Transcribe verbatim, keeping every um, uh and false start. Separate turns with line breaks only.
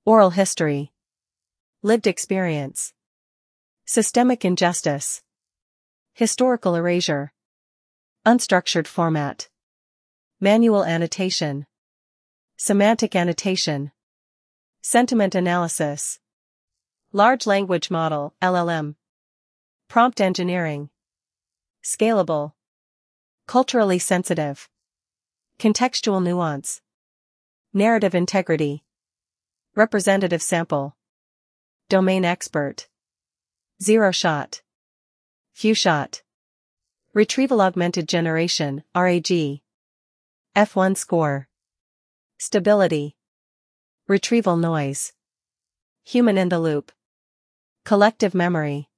Oral history. Lived experience. Systemic injustice. Historical erasure. Unstructured format. Manual annotation. Semantic annotation. Sentiment analysis. Large language model, L L M. Prompt engineering. Scalable. Culturally sensitive. Contextual nuance. Narrative integrity. Representative sample. Domain expert. Zero shot. Few shot. Retrieval augmented generation, R A G. F one score. Stability. Retrieval noise. Human in the loop. Collective memory.